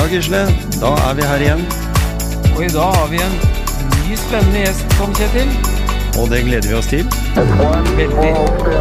Gisle, da vi her igjen. Og I dag har vi en ny spennende gjest, Tom Kjetil. Og det gleder vi oss til. Veldig.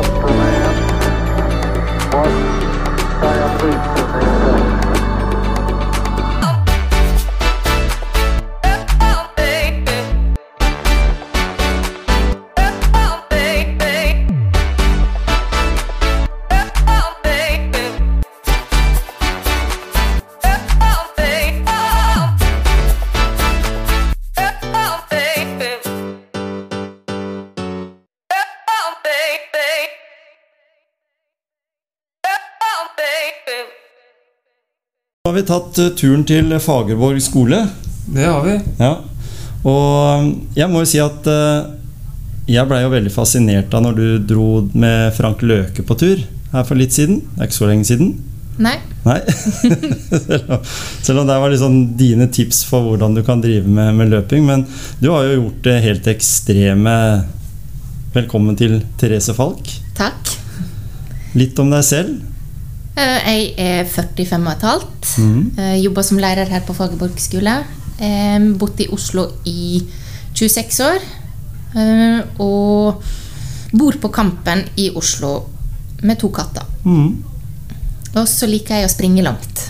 Nå har vi tatt turen til Fagerborg skole. Det har vi. Ja, og jeg må jo si at jeg ble jo veldig fascinert av når du dro med Frank Løke på tur her for litt siden. Det ikke så lenge siden. Nei. Nei. Selv om det var liksom dine tips for hvordan du kan drive med løping, men du har jo gjort det helt ekstreme. Velkommen til Therese Falk. Takk. Litt om deg selv. Jeg 45,5. Jobber som lærer her på Fagerborg skole. Bodd I Oslo I 26 år. Og bor på Kampen I Oslo med 2 katter. Og så liker jeg å springe langt.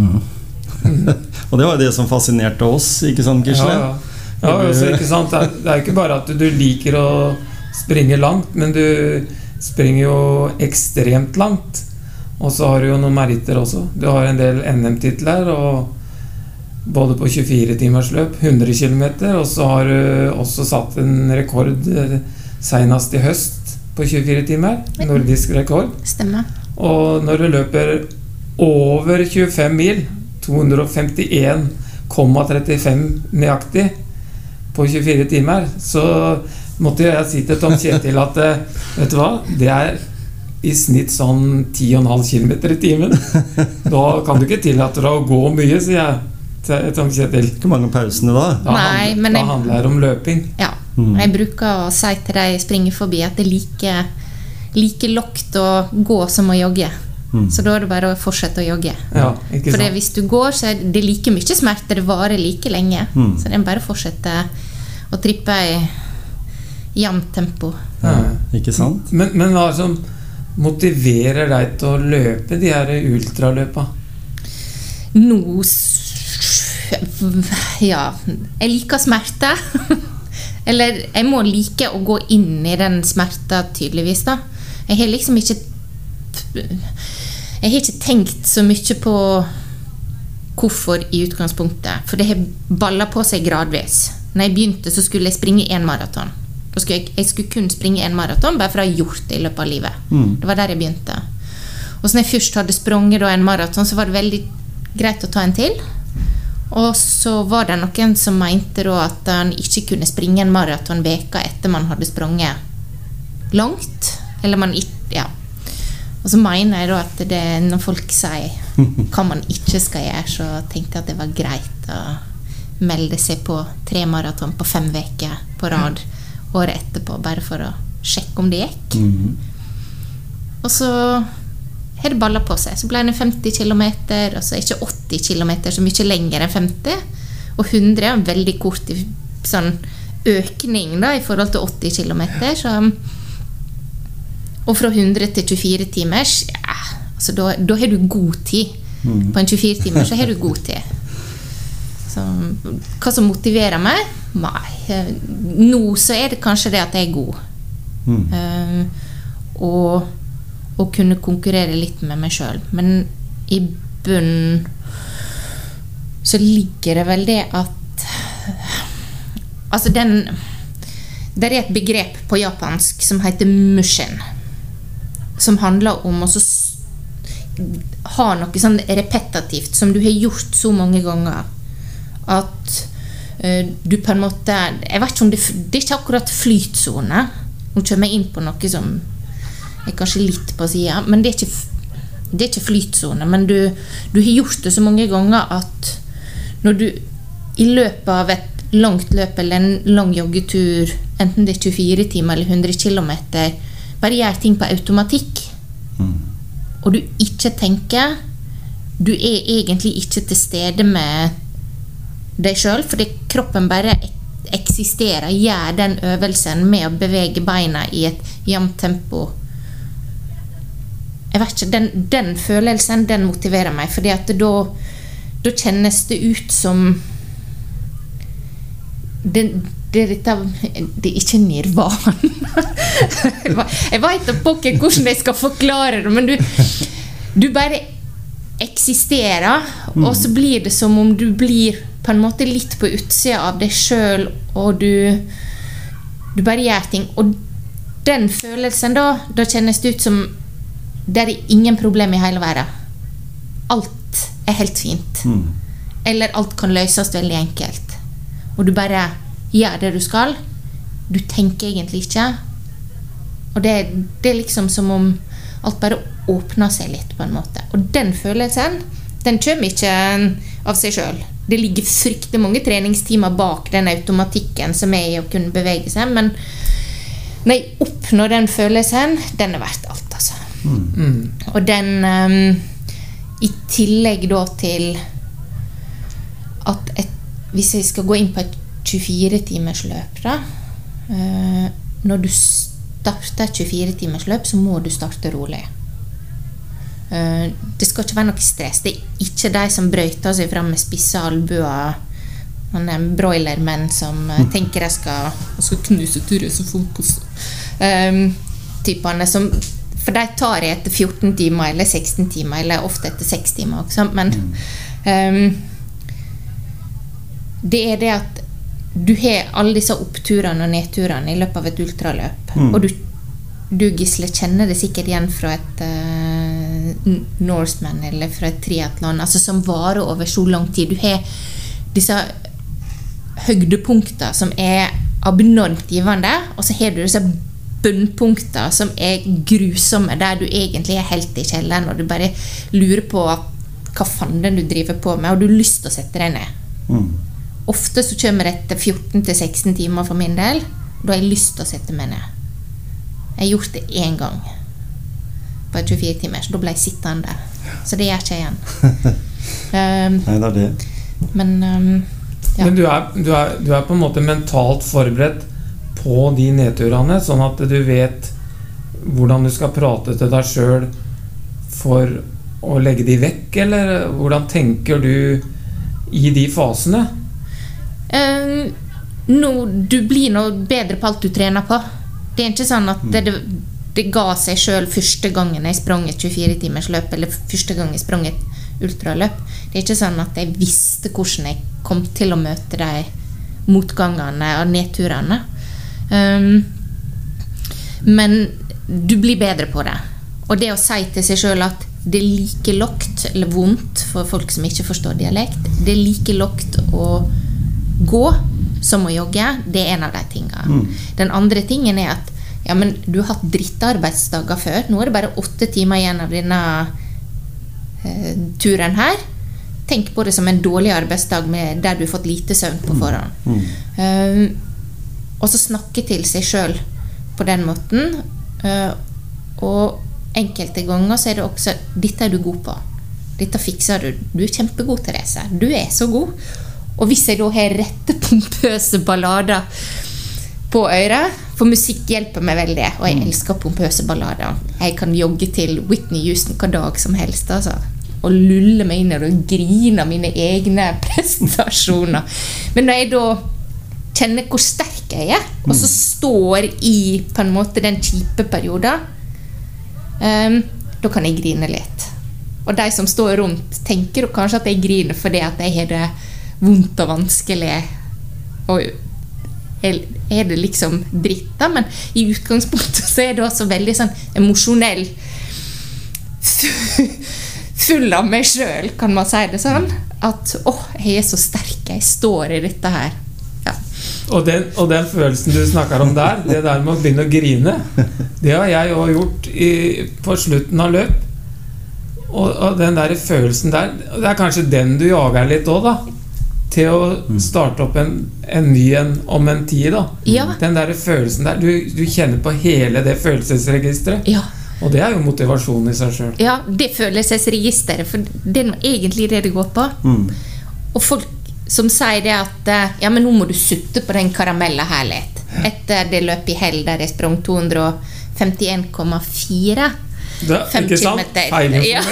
Og det var det som fascinerte oss, ikke sant, Gisle? Ja, altså, ikke sant? Det ikke bare at du liker å springe langt, men du springer jo ekstremt langt. Og så har du jo noen meritter også. Du har en del NM-titler, og både på 24 timers løp, 100 kilometer, og så har du også satt en rekord senest I høst på 24 timer, nordisk rekord. Stemmer. Og når du løper over 25 mil, 251,35 nøyaktig på 24 timer, så måtte jeg si til Tom Kjetil at, vet du hva, det I snitt sånn 10,5 kilometer I timen. Da kan du ikke tillate deg å gå mye, sier jeg til Tom Kjetil. Hvor mange pausene da? Nei, men da handler det om løping. Ja, jeg bruker å si til deg jeg springer forbi at det like lågt å gå som å jogge. Så da det bare å fortsette å jogge. Ja, ikke sant? For hvis du går, så det like mye smerte, det varer like lenge. Så det bare å fortsette å trippe I jevnt tempo. Ja, ikke sant? Men hva som motiverer deg til å løpe de her ultraløpa? Nå ja, jeg liker smerte. Eller jeg må like å gå inn I den smerta tydeligvis da. Jeg har liksom ikke tenkt så mye på hvorfor I utgangspunktet, for det har ballet på seg gradvis. Når jeg begynte så skulle jeg springe 1 maraton. Jeg skulle kun springe 1 maraton bare for å ha gjort det I løpet av livet. Det var der jeg begynte. Og så når jeg først hadde sprunget en maraton, så var det veldig greit å ta en til. Og så var det noen som mente da at han ikke kunne springe en maraton veka etter man hadde sprunget langt. Eller man ikke, ja. Og så mener jeg da at det, når folk sier hva man ikke skal gjøre, så tenkte jeg at det var greit å melde seg på 3 maraton på 5 veker på rad. Året etterpå, bare for å sjekke om det gikk. Og så har det ballet på seg. Så ble det 50 kilometer, og så ikke 80 kilometer, så mye lenger enn 50. Og 100 en veldig kort sånn økning da, I forhold til 80 kilometer. Så, og fra 100 til 24 timers, ja, altså da har du god tid. På en 24 timer så har du god tid. Så, hva som motiverer meg? Nei, nå så det kanskje det at jeg god og kunne konkurrere litt med meg selv, men I bunnen så ligger det vel det at altså det et begrep på japansk som heter mushin, som handler om å ha noe sånn repetitivt som du har gjort så mange ganger at du på en måte, jeg vet ikke om det ikke akkurat flytzone. Nå kommer jeg inn på noe som kanskje litt på siden, men det ikke flytzone, men du har gjort det så mange ganger at når du I løpet av et langt løp eller en lang joggetur, enten det 24 timer eller 100 kilometer, bare gjør ting på automatikk, og du ikke tenker du egentlig ikke til stede med deg selv, fordi kroppen bare eksisterer, gjør den øvelsen med å bevege beina i et jevnt tempo. Jeg vet ikke, den følelsen, den motiverer meg, fordi at da kjennes det ut som det er ikke nirvana. Jeg vet ikke hvordan jeg skal forklare det, men du bare eksisterer, og så blir det som om du blir på en måte litt på utsida av deg selv, og du bare gjør ting. Og den følelsen da kjennes det ut som det er ingen problem i hele verden. Alt er helt fint. Eller alt kan løses veldig enkelt. Og du bare gjør det du skal. Du tenker egentlig ikke. Og det er liksom som om alt bare åpner seg litt på en måte. Og den følelsen, den kommer ikke av seg selv. Det ligger fryktelig mange treningstimer bak den automatikken som er i å kunne bevege seg, men når jeg oppnår den følelsen, den er verdt alt, altså. Og den i tillegg da til at hvis jeg skal gå inn på et 24-timers løp da, når du starter et 24-timers løp, så må du starte rolig. Det skal ikke være noe stress. Det er ikke de som brøyter seg frem med spisse albuer, broilermenn som tenker jeg skal knuse Therese Fokus, typene som, for de tar jeg etter 14 timer eller 16 timer eller ofte etter 6 timer også, men det er det at du har alle disse oppturene og nedturene i løpet av et ultraløp, og du Gisle kjenner det sikkert igjen fra et Norseman eller fra et triathlon, altså som varer over så lang tid. Du har disse høydepunkter som er abnormt givende, og så har du disse bunnpunkter som er grusomme, der du egentlig er helt i kjelleren, og du bare lurer på hva fanden du driver på med, og du har lyst til å sette deg ned. Ofte så kommer det etter 14-16 timer for min del, da har jeg lyst til å sette meg ned. Jeg har gjort det en gang på 24 timer, så da ble jeg sittende. Så det gjør ikke jeg igjen. Nei, det er det. Men du er på en måte mentalt forberedt på de nedturene, sånn at du vet hvordan du skal prate til deg selv for å legge de vekk, eller hvordan tenker du i de fasene? Du blir noe bedre på alt du trener på. Det er ikke sånn at det ga seg selv første gangen jeg sprang et 24-timers løp, eller første gang jeg sprang et ultraløp. Det er ikke sånn at jeg visste hvordan jeg kom til å møte de motgangene og nedturene. Men du blir bedre på det. Og det å si til seg selv at det er like lågt, eller vondt for folk som ikke forstår dialekt, det er like lågt å gå som å jogge, det er en av de tingene. Den andre tingen er at ja, men du har hatt drittarbeidsdager før. Nå er det bare 8 timer igjen av denne turen her. Tenk på det som en dårlig arbeidsdag der du har fått lite søvn på forhånd. Og så snakke til seg selv på den måten. Og enkelte ganger så er det også dette er du god på. Dette fikser du. Du er kjempegod, Therese. Du er så god. Og hvis jeg da har rette pompøse ballader på øret, for musikk hjelper meg veldig, og jeg elsker pompøse ballader. Jeg kan jogge til Whitney Houston hver dag som helst, altså. Og lulle meg inn og grine mine egne prestasjoner. Men når jeg da kjenner hvor sterk jeg er, og så står i på en måte den kjipe perioden, da kan jeg grine litt. Og de som står rundt tenker kanskje at jeg griner fordi at jeg har det vondt og vanskelig, og er det liksom dritt da, men i utgangspunktet så er det også veldig sånn emosjonell, full av meg selv, kan man si det sånn, at jeg er så sterk, jeg står i dette her. Ja. Og den følelsen du snakker om der, det der med å begynne å grine, det har jeg også gjort på slutten av løp, og den der følelsen der, det er kanskje den du jager litt også da, til å starte opp en ny om en tid da. Ja. Den der følelsen der, du kjenner på hele det følelsesregisteret. Ja. Og det jo motivasjon I seg selv. Ja, det følelsesregisteret, for det noe egentlig det går på. Og folk som sier det at ja, men nå må du sutte på den karamellen her litt. Etter det løpet I hell der jeg sprang 251,4 ikke sant? Feil. Ja.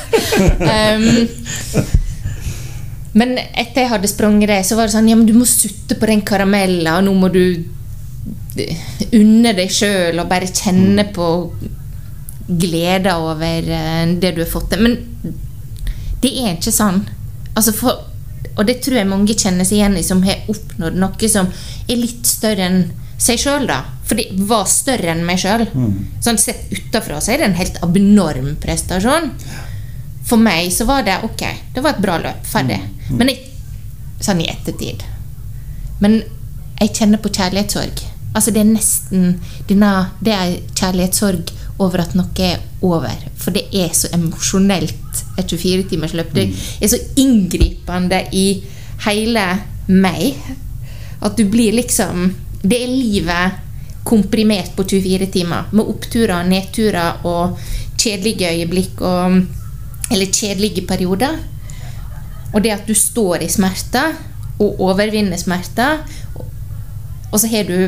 Men etter jeg hadde spranget det, så var det sånn, ja, men du må sutte på den karamellen, og nå må du unne deg selv, og bare kjenne på glede over det du har fått til. Men det ikke sånn. Altså og det tror jeg mange kjenner seg igjen I, som har oppnådd noe som litt større enn seg selv da. For det var større enn meg selv. Sånn sett utenfra så det en helt abnorm prestasjon. For meg så var det ok, det var et bra løp, ferdig. Men sånn I ettertid. Men jeg kjenner på kjærlighetssorg. Altså det nesten, det kjærlighetssorg over at noe over. For det så emosjonelt et 24-timers løp. Det så inngripende I hele meg. At du blir liksom, det livet komprimert på 24 timer. Med oppturer, nedturer og kjedelige øyeblikk eller kjedelige perioder. Og det at du står I smerte og overvinner smerte. Og så har du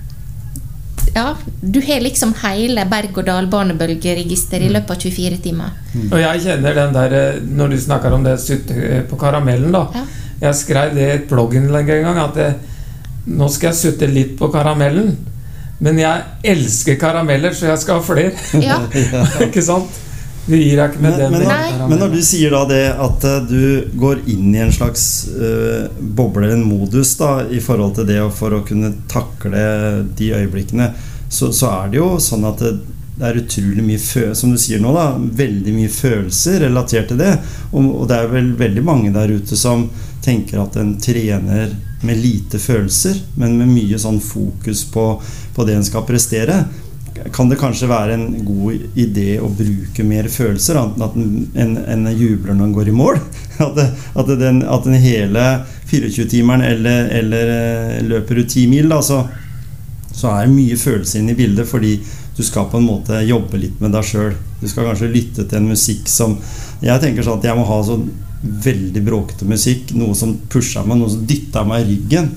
du har liksom hele berg- og dalbanebølgeregister I løpet av 24 timer. Og jeg kjenner den der, når du snakker om det sutte på karamellen da. Jeg skrev det I et blogginnlegg en gang, at nå skal jeg sutte litt på karamellen, men jeg elsker karameller, så jeg skal ha flere. Ja. Ikke sant? Du gir deg ikke med den. Men når du sier da det at du går inn I en slags boble, en modus da, I forhold til det, og for å kunne takle de øyeblikkene, så det jo sånn at det utrolig mye, som du sier nå da, veldig mye følelser relatert til det, og det vel veldig mange der ute som tenker at en trener med lite følelser, men med mye sånn fokus på det en skal prestere. Kan det kanskje være en god idé å bruke mer følelser enn jubler når en går I mål? At den hele 24-timeren eller løper du 10 mil da, så det mye følelser inn I bildet, fordi du skal på en måte jobbe litt med deg selv. Du skal kanskje lytte til en musikk som, jeg tenker sånn at jeg må ha sånn veldig bråkete musikk, noe som pusher meg, noe som dytter meg I ryggen,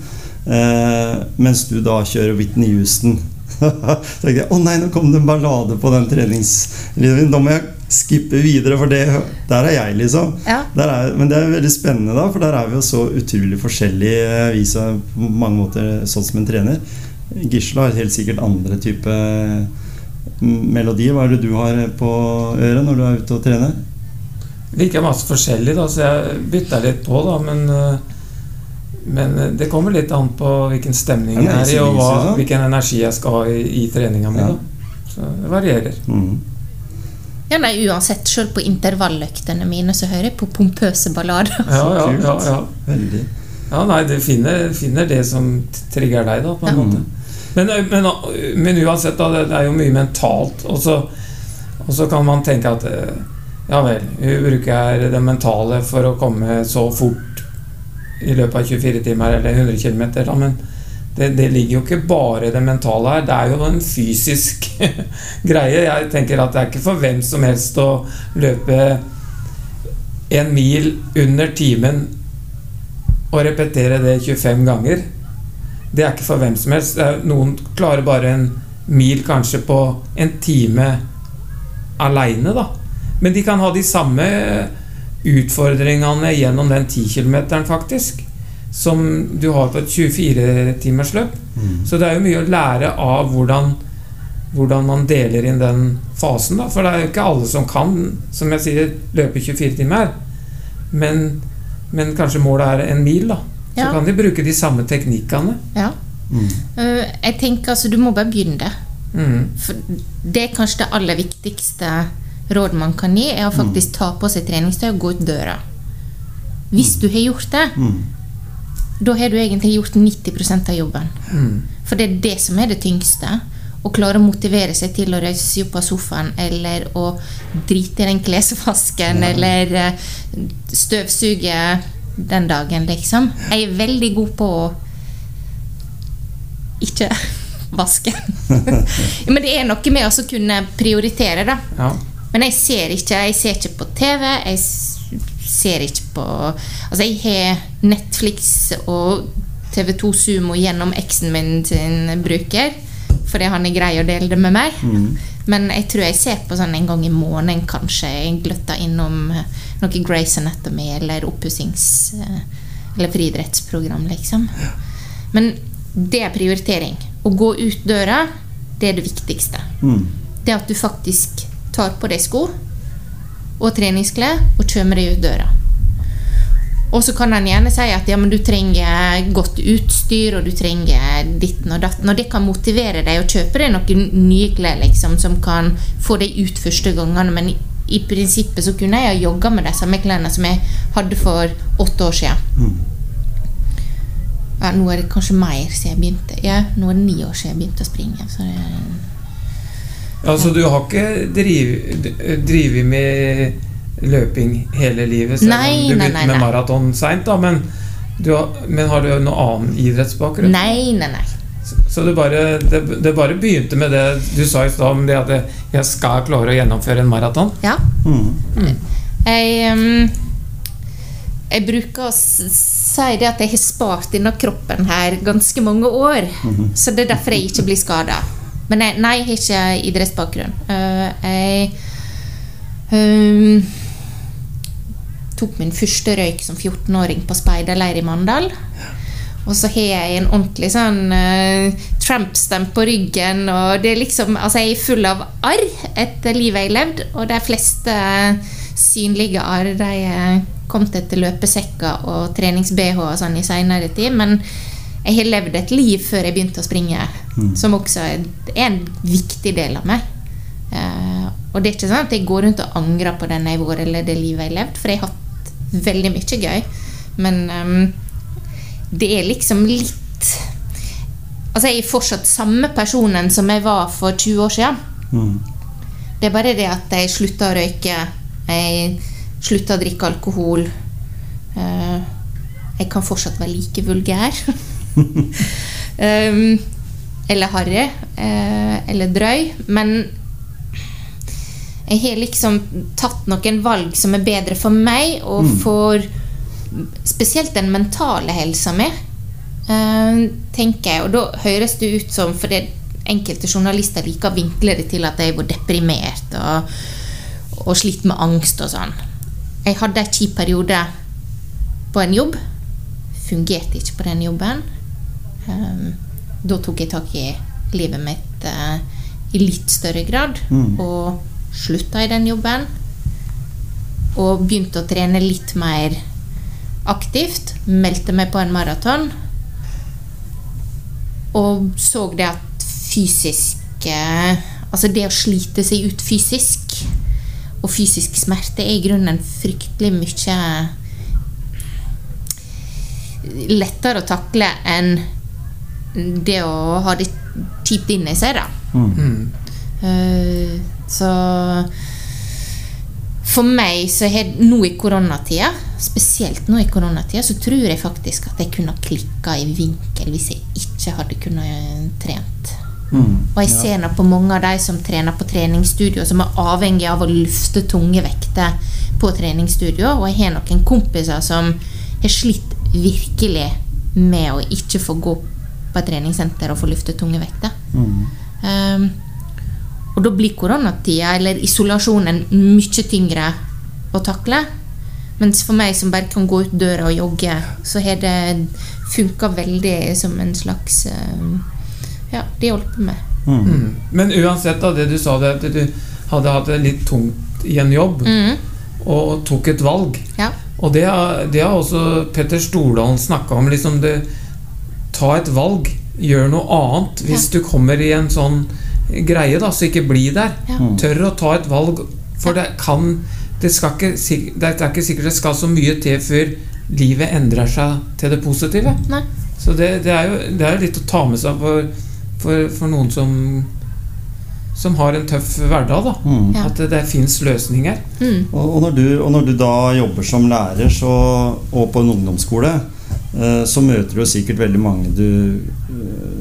mens du da kjører Whitney Houston. Så tenkte jeg, nei, nå kom det en ballade på den treningslinjen, da må jeg skippe videre, for der jeg liksom. Ja. Men det veldig spennende da, for der vi jo så utrolig forskjellige viser på mange måter, sånn som en trener. Gisle har helt sikkert andre type melodier. Hva det du har på øret når du ute og trener? Like masse forskjellig da, så jeg bytter litt på da, men det kommer litt an på hvilken stemning jeg I, og hvilken energi jeg skal ha I treningen min da. Så det varierer. Ja, nei, uansett, selv på intervalløktene mine så hører jeg på pompøse ballader. Ja. Veldig. Ja, nei, du finner det som trigger deg da, på en måte. Men uansett da, det jo mye mentalt, og så kan man tenke at ja vel, vi bruker det mentale for å komme så fort I løpet av 24 timer eller 100 kilometer da, men det ligger jo ikke bare det mentale her, det jo en fysisk greie. Jeg tenker at det ikke for hvem som helst å løpe 1 mil under timen og repetere det 25 ganger. Det ikke for hvem som helst. Noen klarer bare 1 mil kanskje på 1 time alene da. Men de kan ha de samme utfordringene gjennom den 10 kilometeren faktisk, som du har på et 24-timers løp. Så det jo mye å lære av hvordan man deler inn den fasen da, for det jo ikke alle som kan, som jeg sier, løpe 24 timer, men kanskje målet 1 mil da. Så kan de bruke de samme teknikkene. Ja. Jeg tenker altså, du må bare begynne. For det kanskje det aller viktigste råd man kan gi å faktisk ta på seg treningstøy og gå ut døra. Hvis du har gjort det, da har du egentlig gjort 90% av jobben. For det det som det tyngste, å klare å motivere seg til å reise seg opp av sofaen, eller å drite I den klesvasken, eller støvsuge den dagen, liksom. Jeg veldig god på å ikke vasken. Men det noe med å kunne prioritere da. Ja. Men jeg ser ikke på TV, jeg ser ikke på... Altså, jeg har Netflix og TV2 Sumo gjennom eksen min sin bruker, fordi han grei å dele det med meg. Men jeg tror jeg ser på sånn en gang i måneden, kanskje. Jeg gløtter innom noe Grey's Anatomy, eller oppussings... eller friidrettsprogram, liksom. Men det prioritering. Å gå ut døra, det det viktigste. Det at du faktisk tar på deg sko og treningsklær og kommer deg ut døra. Og så kan han gjerne si at ja, men du trenger godt utstyr og du trenger ditten og datten, og det kan motivere deg å kjøpe deg noen nye klær liksom, som kan få deg ut første gangene, men i prinsippet så kunne jeg ha jogget med de samme klærne som jeg hadde for 8 år siden. Ja, nå det kanskje mer siden jeg begynte. Ja, nå det 9 år siden jeg begynte å springe, så det... Altså, du har ikke drivet med løping hele livet, selv om du begynte med maraton sent da, men har du noen annen idrettsbakgrunn? Nei. Så det bare begynte med det du sa i stedet om det at jeg skal klare å gjennomføre en maraton? Ja. Jeg bruker å si det at jeg har spart denne kroppen her ganske mange år, så det derfor jeg ikke blir skadet. Men nei, jeg har ikke idrettsbakgrunn. Jeg tok min første røyk som 14-åring på speiderleir i Mandal. Og så har jeg en ordentlig sånn Trump-stamp på ryggen, og det liksom, altså jeg full av arr etter livet jeg levd, og de fleste synlige arr, de kom til løpesekker og trenings-BH og sånn i senere tid, men jeg har levd et liv før jeg begynte å springe, som også en viktig del av meg. Og det ikke sånn at jeg går rundt og angrer på den jeg var, eller det livet jeg levd, for jeg har hatt veldig mye gøy. Men det liksom litt... Altså, jeg fortsatt samme personen som jeg var for 20 år siden. Det bare det at jeg sluttet å røyke, jeg sluttet å drikke alkohol. Jeg kan fortsatt være like vulgær. Eller harry, eller drøy, men jeg har liksom tatt noen valg som bedre for meg og for spesielt den mentale helsa mi, tenker jeg, og da høres det ut som, for det enkelte journalister liker å vinkle det til at jeg var deprimert og slitt med angst og sånn. Jeg hadde en kjip periode på en jobb, fungerte ikke på den jobben. Da tok jeg tak i livet mitt i litt større grad, og sluttet i den jobben, og begynte å trene litt mer aktivt, meldte meg på en maraton, og så det at fysisk, altså det å slite seg ut fysisk, og fysisk smerte i grunnen fryktelig mye lettere å takle enn det å ha det kjipt inne i seg da. Så for meg så nå i koronatida, spesielt nå i koronatida, så tror jeg faktisk at jeg kunne klikket i vinkel hvis jeg ikke hadde kunnet trent. Og jeg ser nå på mange av de som trener på treningsstudio, som avhengig av å lufte tunge vekter på treningsstudio, og jeg har noen kompiser som har slitt virkelig med å ikke få gå på et treningssenter og få lufte tunge vekter. Og da blir koronatida eller isolasjonen mye tyngre å takle, mens for meg som bare kan gå ut døra og jogge, så har det funket veldig som en slags ja, det hjelper meg. Men uansett av det du sa, det at du hadde hatt det litt tungt i en jobb og tok et valg, og det har også Petter Stordalen snakket om, liksom det, ta et valg, gjør noe annet hvis du kommer i en sånn greie da, så ikke bli der. Tør å ta et valg, for det er ikke sikkert det skal så mye til før livet endrer seg til det positive. Nei. Så det er jo litt å ta med seg for noen som har en tøff hverdag da. At det finnes løsninger. Og når du da jobber som lærer og på en ungdomsskole, så møter du jo sikkert veldig mange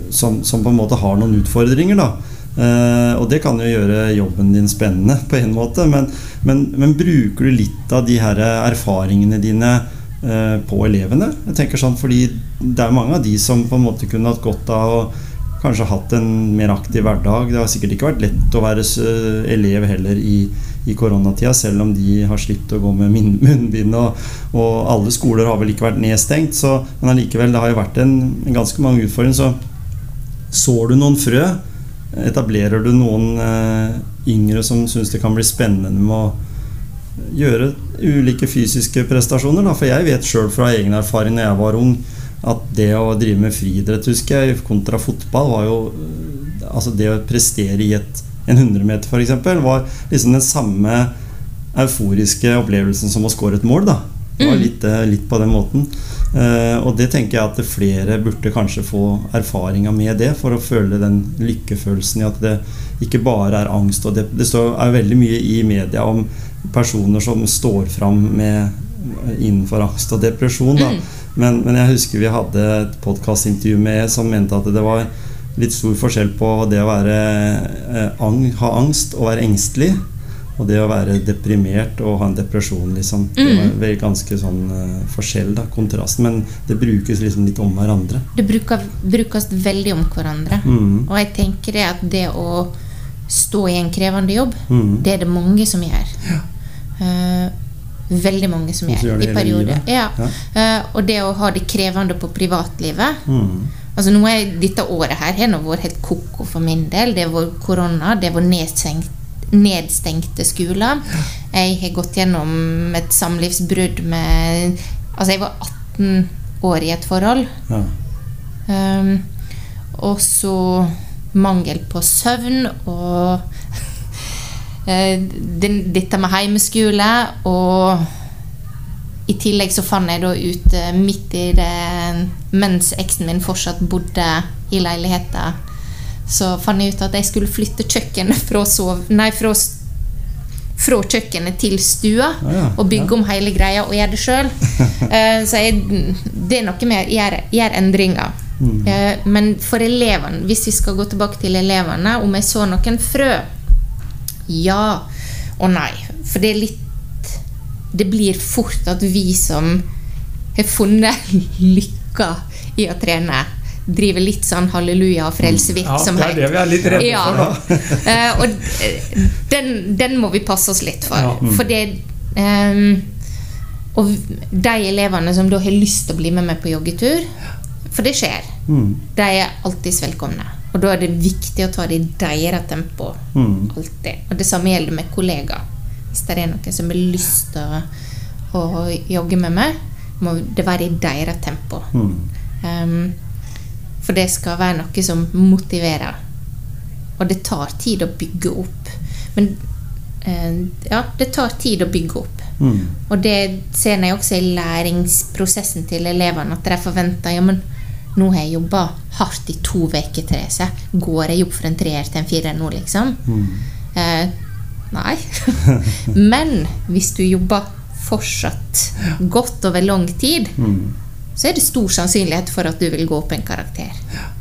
som på en måte har noen utfordringer da. Og det kan jo gjøre jobben din spennende på en måte, men bruker du litt av de her erfaringene dine på elevene? Jeg tenker sånn, fordi det er mange av de som på en måte kunne hatt godt av å kanskje hatt en mer aktiv hverdag. Det har sikkert ikke vært lett å være elev heller i koronatida, selv om de har slitt å gå med munnbind, og alle skoler har vel ikke vært nedstengt, men allikevel, det har jo vært en ganske mange utfordringer. Så du noen frø? Etablerer du noen yngre som synes det kan bli spennende med å gjøre ulike fysiske prestasjoner da? For jeg vet selv fra egen erfaring når jeg var ung, at det å drive med friidrett, husker jeg, kontra fotball, var jo altså det å prestere i en 100 meter for eksempel, var liksom den samme euforiske opplevelsen som å score et mål da. Det var litt på den måten. Og det tenker jeg at flere burde kanskje få erfaringer med det, for å føle den lykkefølelsen i at det ikke bare er angst. Og det er veldig mye i media om personer som står fram innenfor angst og depresjon da. Men jeg husker vi hadde et podcastintervju med som mente at det var litt stor forskjell på det å ha angst og være engstelig, og det å være deprimert og ha en depresjon liksom. Det var ganske sånn forskjell da, kontrast, men det brukes liksom litt om hverandre. Det brukes veldig om hverandre, og jeg tenker det at det å stå i en krevende jobb, det er det mange som gjør. Veldig mange som gjør i perioder. Og det å ha det krevende på privatlivet, altså nå dette året her har vært helt koko for min del. Det var korona, det var nedstengte skoler. Jeg har gått gjennom et samlivsbrudd altså jeg var 18 år i et forhold, og så mangel på søvn og dette med heimeskole, og i tillegg så fant jeg da ut midt i det, mens eksen min fortsatt bodde i leiligheten, så fant jeg ut at jeg skulle flytte kjøkkenet fra kjøkkenet til stua, og bygge om hele greia og gjøre det selv. Så det er noe med å gjøre endringer. Men for elevene, hvis vi skal gå tilbake til elevene, om jeg så noen frø, ja og nei, for det blir fort at vi som har funnet lykka i å trene, driver litt sånn halleluja og frelsevirksomhet. Ja, det er det vi er litt redde for da. Og den må vi passe oss litt for. For det og de elevene som da har lyst til å bli med meg på joggetur, for det skjer, de er alltid velkomne. Og da er det viktig å ta det i deres tempo, alltid. Og det samme gjelder med kollegaer. Hvis det er noen som har lyst til å jogge med meg, må det være i deres tempo. For det skal være noe som motiverer. Og det tar tid å bygge opp. Men det tar tid å bygge opp. Og det ser jeg også i læringsprosessen til elevene, at de forventer, men nå har jeg jobbet hardt i 2 uker til det, går jeg opp fra en 3 til en 4 nå liksom? Nei. Men hvis du jobber fortsatt godt over lang tid, så er det stor sannsynlighet for at du vil gå opp en karakter.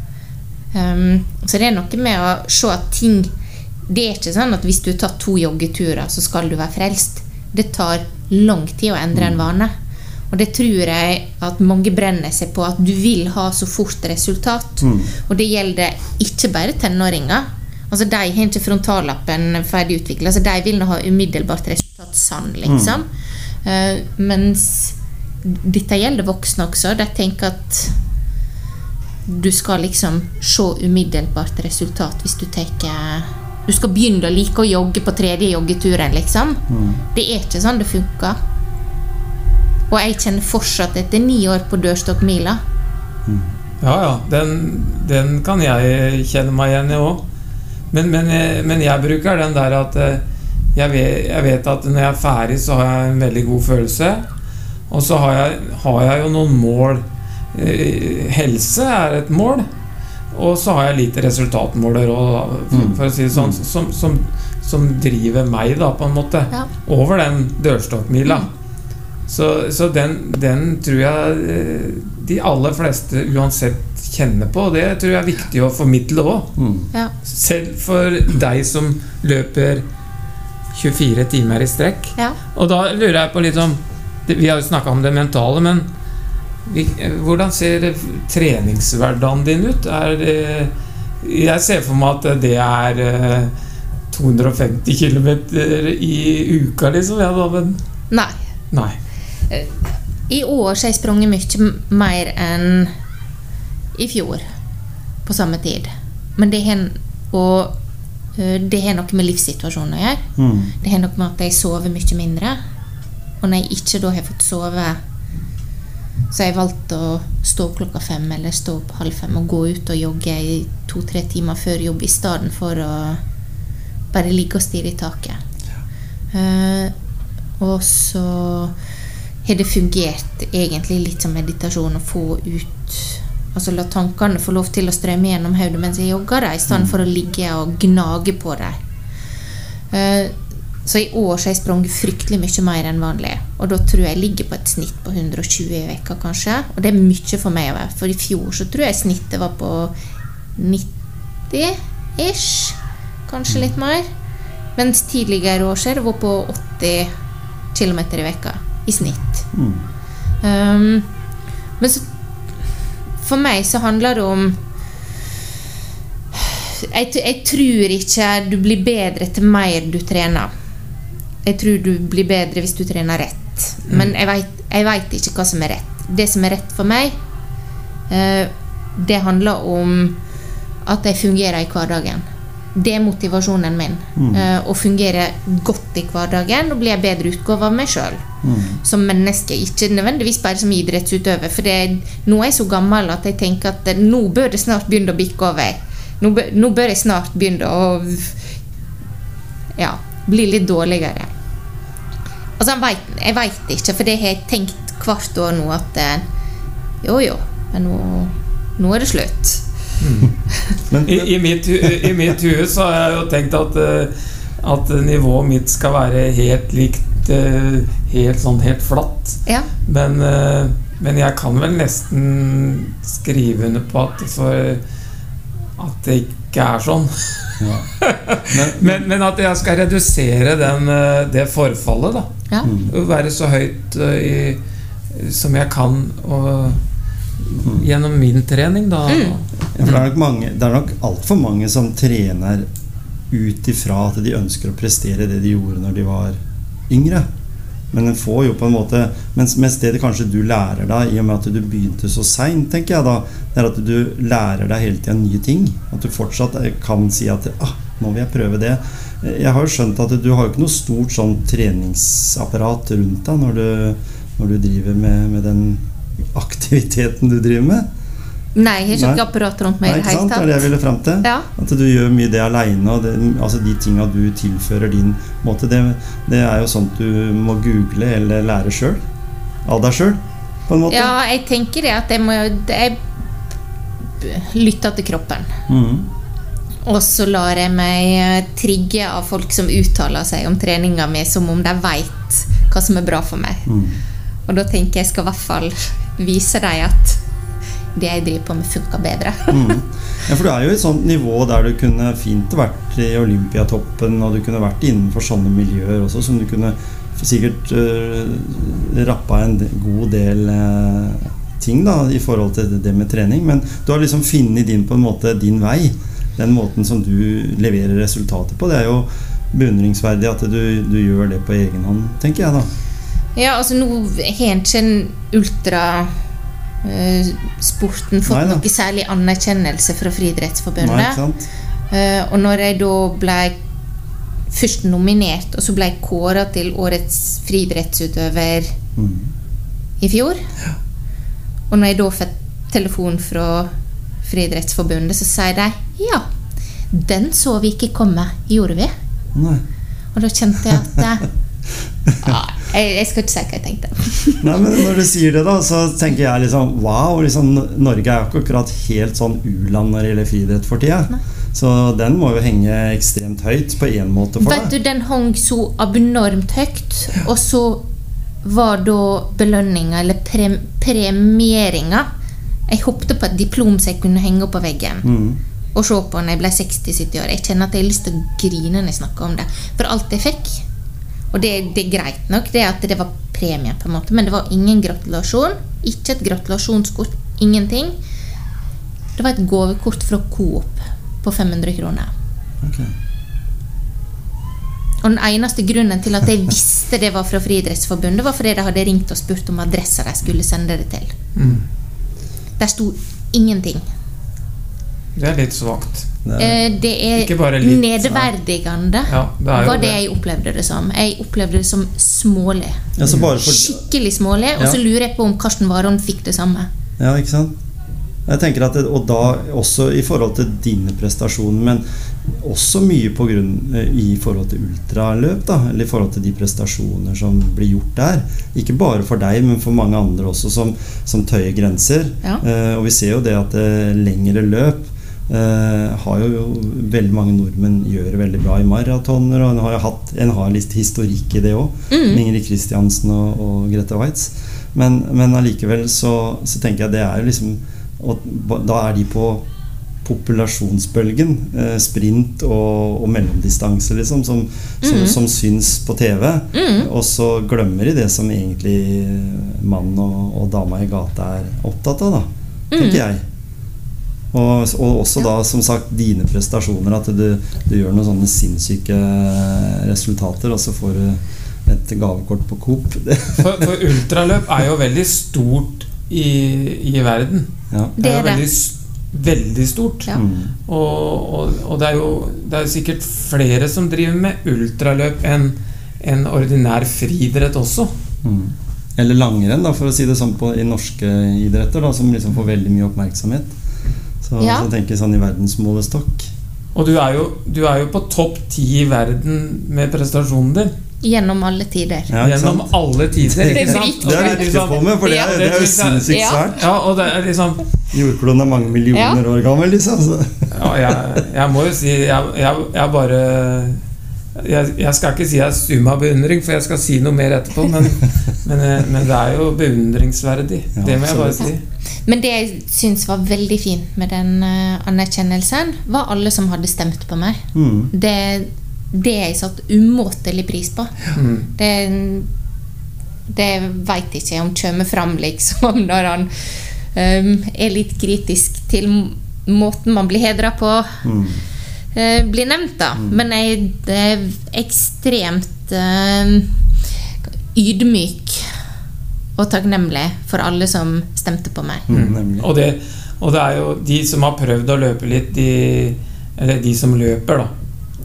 Så det er noe med å se at ting, det er ikke sånn at hvis du tar 2 joggeturer så skal du være frelst. Det tar lang tid å endre en vane. Og det tror jeg at mange brenner seg på, at du vil ha så fort resultat. Og det gjelder ikke bare tenåringer. Altså de har ikke frontallappen ferdig utviklet, altså de vil ha umiddelbart resultat sann, liksom. Mens dette gjelder voksne også. De tenker at du skal liksom se umiddelbart resultat hvis du skal begynne å like å jogge på 3. joggeturen, liksom. Det er ikke sånn det funker. Og jeg kjenner fortsatt etter 9 år på dørstokkmila. Ja, den kan jeg kjenne meg igjen i også. Men jeg bruker den der at jeg vet at når jeg er ferdig så har jeg en veldig god følelse, og så har jeg jo noen mål. Helse er et mål, og så har jeg litt resultatmåler for å si det sånn, som driver meg da på en måte over den dørstokkmila. Så den tror jeg de aller fleste uansett kjenner på, og det tror jeg er viktig å formidle også. Ja. Selv for deg som løper 24 timer i strekk. Ja. Og da lurer jeg på litt om, vi har jo snakket om det mentale, men hvordan ser treningshverdagen din ut? Jeg ser for meg at det er 250 kilometer i uka, liksom. Ja, da, men Nei. I år så har jeg sprunget mye mer enn i fjor på samme tid. Men det har noe med livssituasjonen å gjøre. Det har noe med at jeg sover mye mindre. Og når jeg ikke da har fått sove, så har jeg valgt å stå opp 5:00 eller stå opp 4:30 og gå ut og jogge i 2-3 timer før jobb i stedet for å bare ligge og stirre i taket. Og så har det fungert egentlig litt som meditasjon å få ut, altså la tankene få lov til å strømme gjennom hodet mens jeg jogger i stedet for å ligge og gnage på dem. Så i år så har jeg sprunget fryktelig mye mer enn vanlig, og da tror jeg ligger på et snitt på 120 i vekka kanskje, og det er mye for meg å være, for i fjor så tror jeg snittet var på 90-ish, kanskje litt mer, mens tidligere år så har det var på 80 kilometer i vekka i snitt. Men så for meg så handler det om jeg tror ikke du blir bedre til mer du trener. Jeg tror du blir bedre hvis du trener rett, men jeg vet ikke hva som er rett. Det som er rett for meg, det handler om at jeg fungerer i hverdagen. Det er motivasjonen min, å fungere godt i hverdagen, og bli en bedre utgave av meg selv som menneske, ikke nødvendigvis bare som idrettsutøver, for nå er jeg så gammel at jeg tenker at nå bør det snart begynne å bikke over. Nå bør jeg snart begynne å bli litt dårligere. Altså, jeg vet ikke, for det har jeg tenkt hvert år nå at men nå er det slutt. I mitt hus så har jeg jo tenkt at nivået mitt skal være helt likt, helt flatt. Ja. Men jeg kan vel nesten skrive under på at det ikke er sånn. Ja. men at jeg skal redusere det forfallet da. Ja. Være så høyt som jeg kan gjennom min trening da. Ja, for det er nok alt for mange som trener ut ifra at de ønsker å prestere det de gjorde når de var yngre. Men den får jo på en måte mens det kanskje du lærer deg, i og med at du begynte så sent, tenker jeg da, det er at du lærer deg hele tiden nye ting. At du fortsatt kan si at nå vil jeg prøve det. Jeg har jo skjønt at du har jo ikke noe stort sånn treningsapparat rundt deg når du driver med den aktiviteten du driver med. Nei, jeg har ikke apparat rundt meg. Nei, ikke sant? Det er det jeg ville frem til. Ja. At du gjør mye det alene, og altså de tingene du tilfører din måte, det er jo sånt du må google eller lære selv, av deg selv, på en måte. Ja, jeg tenker det at jeg lytter til kroppen. Og så lar jeg meg trigge av folk som uttaler seg om treningen min som om de vet hva som er bra for meg. Og da tenker jeg skal i hvert fall vise deg at det jeg driver på med funker bedre. Ja, for du er jo i et sånt nivå der du kunne fint vært i Olympiatoppen, og du kunne vært innenfor sånne miljøer også, som du kunne sikkert rappa en god del ting da, i forhold til det med trening, men du har liksom funnet på en måte din vei, den måten som du leverer resultater på. Det er jo beundringsverdig at du gjør det på egen hånd, tenker jeg da. Ja, altså nå har ikke en ultra sporten fått noe særlig anerkjennelse fra Friidrettsforbundet. Og når jeg da ble først nominert, og så ble jeg kåret til årets friidrettsutøver i fjor, og når jeg da fikk telefon fra Friidrettsforbundet, så sier de den så vi ikke komme, gjorde vi? Nei. Og da kjente jeg at jeg skal ikke si hva jeg tenkte. Nei, men når du sier det da, så tenker jeg liksom, wow, liksom, Norge er jo ikke akkurat helt sånn u-land når det gjelder friidrett for tida. Så den må jo henge ekstremt høyt på en måte for deg. Vet du, den hang så abnormt høyt, og så var da belønninga, eller premieringa. Jeg hoppet på et diplom som jeg kunne henge opp på veggen. Og se på når jeg ble 60-70 år. Jeg kjenner at jeg har lyst til å grine når jeg snakker om det. For alt jeg fikk, og det er greit nok, det at det var premie på en måte, men det var ingen gratulasjon, ikke et gratulasjonskort, ingenting. Det var et gåvekort fra Coop på 500 kroner. Ok. Og den eneste grunnen til at jeg visste det var fra Friidrettsforbundet var fordi de hadde ringt og spurt om adresser de skulle sende det til. Der sto ingenting. Det litt svagt. Det Ikke bare litt. nedverdigende, Ja, det jo var det jeg opplevde det som. Jeg opplevde det som smålig. Ja, så bare for... Skikkelig smålig, og Ja. så lurer jeg på om Karsten Warholm fikk det samme. Ja, ikke sant? Jeg tenker at og da også i forhold til dine prestasjoner, men også mye på grunn i forhold til ultraløp da, eller i forhold til de prestasjoner som blir gjort der. Ikke bare for deg, men for mange andre også som tøyer grenser. Ja. Og vi ser jo det at lengre løp har jo veldig mange nordmenn gjør det veldig bra i maratoner, og en har litt historikk i det også, Ingrid Kristiansen og Grete Waitz. Men allikevel så tenker jeg det er jo liksom, og da er de på populasjonsbølgen, sprint og mellomdistanse liksom, som syns på TV, og så glemmer de det som egentlig mann og dama i gata er opptatt av da, tenker jeg. Og også da, som sagt, dine prestasjoner, at du gjør noen sånne sinnssyke resultater, og så får du et gavekort på Coop. For ultraløp er jo veldig stort i verden. Ja. Det er jo veldig stort. Ja. Og det er sikkert flere som driver med ultraløp enn ordinær friidrett også. Eller langrenn da, for å si det sånn i norske idretter da, som liksom får veldig mye oppmerksomhet. Så tenker jeg sånn i verdensmålestokk. Og du er jo på topp 10 i verden med prestasjonen din. Gjennom alle tider. Ja, Gjennom alle tider, ikke sant? Det er viktig på meg, for det er jo sinnssykt svært. Ja, og det er liksom... Jordkloden er mange millioner år gammel, liksom. Ja, jeg må jo si, jeg bare... Jeg skal ikke si jeg er stum av beundring, for jeg skal si noe mer etterpå, men det er jo beundringsverdig. Det må jeg bare si. Men det jeg synes var veldig fint med den anerkjennelsen, var alle som hadde stemt på meg. Det jeg satt umåtelig pris på. Det vet ikke jeg om kommer frem liksom, når han er litt kritisk til måten man blir hedret på. Blir nevnt da, men jeg er ekstremt ydmyk og takknemlig for alle som stemte på meg. Og det er jo de som har prøvd å løpe litt, eller de som løper da,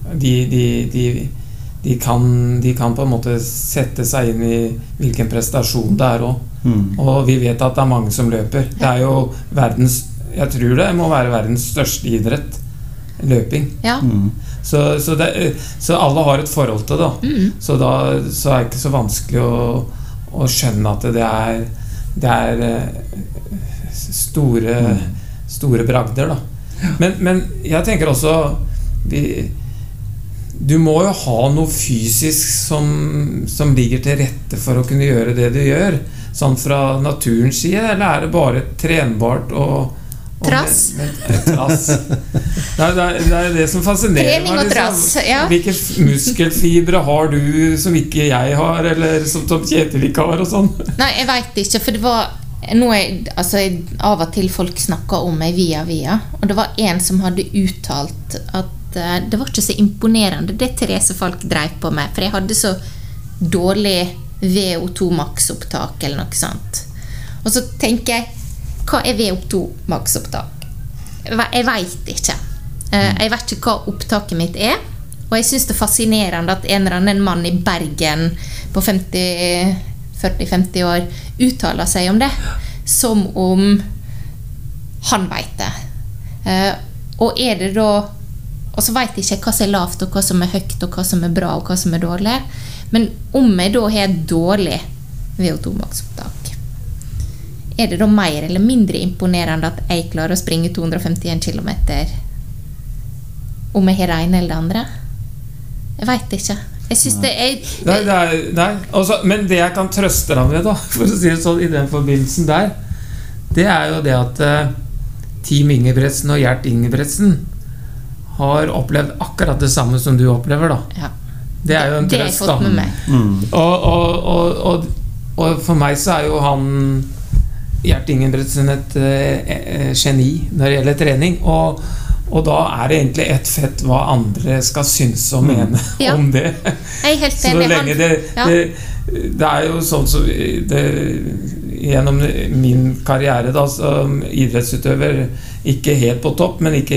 de kan på en måte sette seg inn i hvilken prestasjon det er også. Og vi vet at det er mange som løper. Det er jo jeg tror det må være verdens største idrett, løping. Ja. Så alle har et forhold til det. Så er det ikke så vanskelig å skjønne at det er store bragder da. Men jeg tenker også du må jo ha noe fysisk som ligger til rette for å kunne gjøre det du gjør, sånn fra naturens side, eller er det bare trenbart og trass? Trass. Det er det som fascinerer meg. Trening og trass, ja. Hvilke muskelfibre har du som ikke jeg har, eller som Kjetil ikke har og sånn? Nei, jeg vet ikke, for det var av og til folk snakket om meg via, og det var en som hadde uttalt at det var ikke så imponerende det Therese Falk drev på med, for jeg hadde så dårlig VO2 maksopptak eller noe sånt. Og så tenker jeg, hva er VO2 maksopptak? Jeg vet ikke. Jeg vet ikke hva opptaket mitt er, og jeg synes det er fascinerende at en eller annen mann i Bergen på 40-50 år uttaler seg om det, som om han vet det. Og er det da, og så vet jeg ikke hva som er lavt og hva som er høyt og hva som er bra og hva som er dårlig, men om jeg da har et dårlig VO2 maksopptak, er det da mer eller mindre imponerende at jeg klarer å springe 251 kilometer om jeg har det ene eller det andre? Jeg vet ikke, Jeg synes det Nei. Også, men det jeg kan trøste deg med da, for å si det sånn, i den forbindelsen der, det jo det at Team Ingebretsen og Gjert Ingebretsen har opplevd akkurat det samme som du opplever da. Ja. Det jo en trøst da. Det har jeg fått med meg. Og for meg så jo han Gjert Ingebretsen et geni når det gjelder trening, og da det egentlig et fett hva andre skal synes og mene om det. Jeg helt så lenge det jo sånn som gjennom min karriere da, som idrettsutøver, ikke helt på topp, men ikke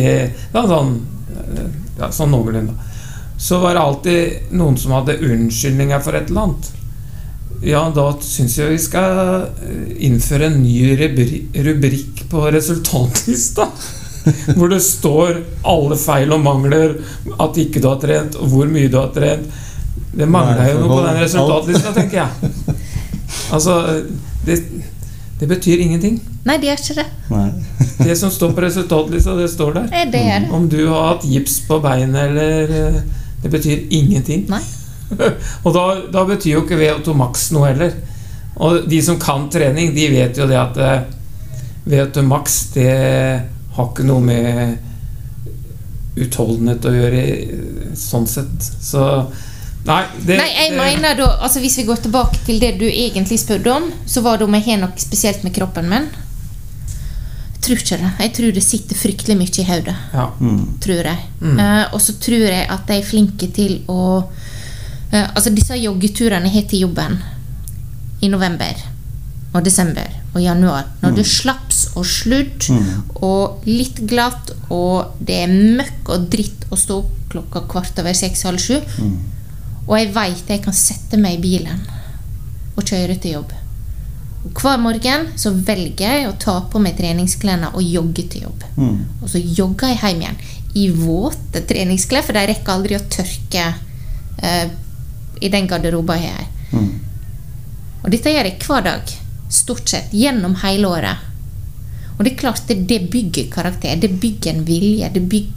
sånn noenlunde. Så var det alltid noen som hadde unnskyldninger for et eller annet. Ja, da synes jeg vi skal innføre en ny rubrikk på resultatlista, hvor det står alle feil og mangler, at ikke du har trent, og hvor mye du har trent. Det mangler jo noe på den resultatlista, tenker jeg. Altså, det betyr ingenting. Nei, det gjør ikke det. Nei. Det som står på resultatlista, det står der. Det Om du har hatt gips på beinet, eller det betyr ingenting. Nei. Og da betyr jo ikke VO2 max noe heller. Og de som kan trening, de vet jo det at VO2 max, det har ikke noe med utholdenhet å gjøre sånn sett. Så nei, jeg mener da, altså hvis vi går tilbake til det du egentlig spurte om, så var det om jeg har noe spesielt med kroppen min. Jeg tror ikke det. Jeg tror det sitter fryktelig mye i hodet. Ja. Tror jeg. Og så tror jeg at jeg flinke til å altså disse joggeturene jeg har til jobben i november og desember og januar, når det slaps og sludd og litt glatt og det møkk og dritt å stå opp klokka 6:15, og jeg vet jeg kan sette meg i bilen og kjøre til jobb. Og hver morgen så velger jeg å ta på meg treningsklærne og jogge til jobb. Og så jogger jeg hjem igjen i våte treningsklær, for de rekker aldri å tørke i den garderoben jeg og dette gjør jeg hver dag stort sett gjennom hele året, og det klart det bygger karakter, det bygger en vilje,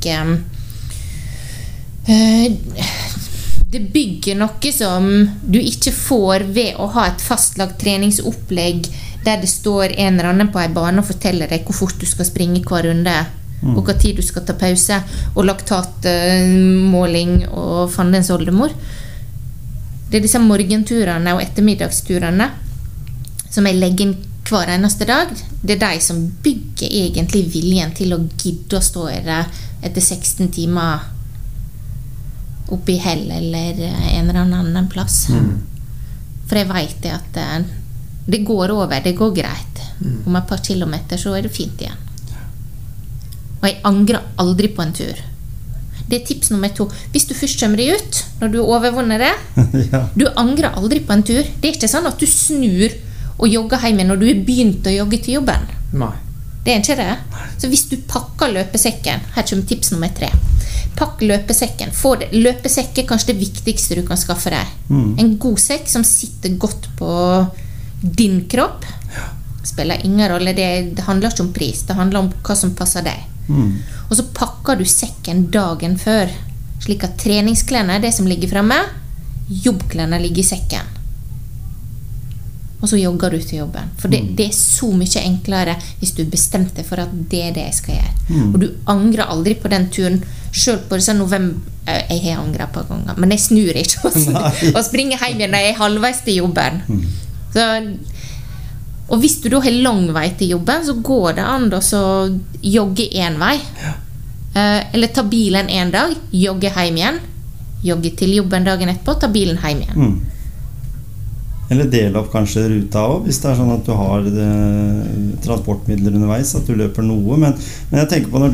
det bygger noe som du ikke får ved å ha et fastlagt treningsopplegg der det står en eller annen på en bane og forteller deg hvor fort du skal springe hver runde og hva tid du skal ta pause og laktatmåling og fandens oldemor. Det disse morgenturene og ettermiddagsturene som jeg legger inn hver eneste dag. Det de som bygger egentlig viljen til å gidde å stå i det etter 16 timer oppe i hell eller en eller annen plass. For jeg vet det at det går over, det går greit. Om et par kilometer så det fint igjen. Og jeg angrer aldri på en tur. Det tips nummer 2. Hvis du først kommer deg ut, når du overvunner det, du angrer aldri på en tur. Det ikke sånn at du snur og jogger hjemme når du begynt å jogge til jobben. Nei. Det ikke det. Så hvis du pakker løpesekken, her kommer tips nummer 3. Pakk løpesekken. Løpesekk kanskje det viktigste du kan skaffe deg. En god sekk som sitter godt på din kropp. Spiller ingen rolle. Det handler ikke om pris. Det handler om hva som passer deg. Og så pakker du sekken dagen før, slik at treningsklærne det som ligger fremme, jobbklærne ligger i sekken. Og så jogger du til jobben. For det så mye enklere hvis du bestemte deg for at det det jeg skal gjøre. Og du angrer aldri på den turen. Selv på disse jeg har angret på ganger, men jeg snur ikke og springer hjem igjen når jeg halvveis til jobben. Og hvis du da har lang vei til jobben, så går det an å jogge en vei. Eller ta bilen en dag, jogge hjem igjen, jogge til jobben dagen etterpå, ta bilen hjem igjen. Eller dele opp kanskje ruta også, hvis det sånn at du har transportmidler underveis, at du løper noe. Men jeg tenker på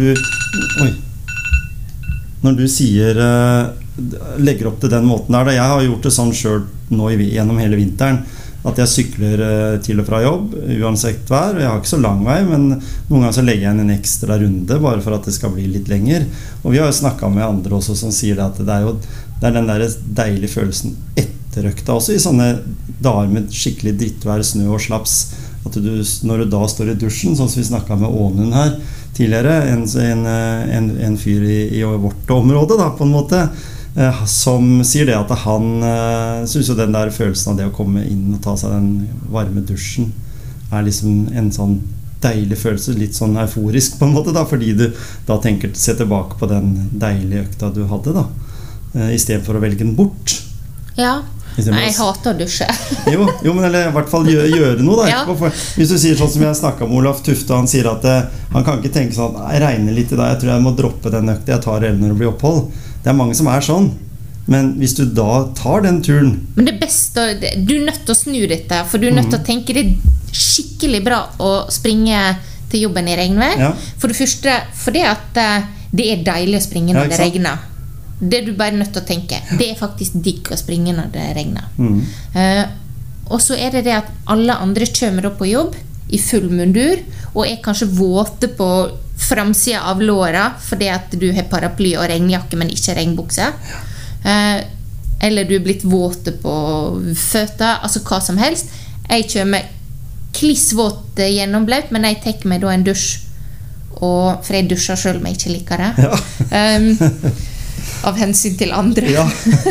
når du sier legger opp til den måten der, da jeg har gjort det sånn selv nå gjennom hele vinteren, at jeg sykler til og fra jobb uansett vær, og jeg har ikke så lang vei, men noen ganger så legger jeg inn en ekstra runde bare for at det skal bli litt lenger. Og vi har jo snakket med andre også som sier at det er den der deilige følelsen etter økta også, i sånne dager med skikkelig drittvær, snø og slaps, at når du da står i dusjen, sånn som vi snakket med Ånund her tidligere, en fyr i vårt område da, på en måte, som sier det at han synes jo den der følelsen av det å komme inn og ta seg den varme dusjen liksom en sånn deilig følelse, litt sånn euforisk på en måte da, fordi du da tenker se tilbake på den deilige økta du hadde da, i stedet for å velge den bort. Ja, nei, jeg hater å dusje. jo, men eller i hvert fall gjøre noe da, ja. Hvis du sier sånn som jeg snakket med Olaf Tufte, han sier at han kan ikke tenke sånn, jeg regner litt i dag, jeg tror jeg må droppe den økta, jeg tar det når det blir opphold. Det mange som sånn, men hvis du da tar den turen. Men det beste, du nødt til å snu dette, for du nødt til å tenke det skikkelig bra å springe til jobben i regnvær. Ja. For det første, fordi at det deilig å springe når det regner. Det du bare nødt til å tenke. Det faktisk digg å springe når det regner. Og så det det at alle andre kommer opp på jobb i full mundur, og kanskje våte på framsida av låra fordi at du har paraply og regnjakke, men ikke regnbukse. Eller du blitt våte på føtter, altså hva som helst. Jeg kommer klissvåt gjennomblaut, men jeg tar meg da en dusj, for jeg dusjer selv om jeg ikke liker det. Ja. Av hensyn til andre. Ja.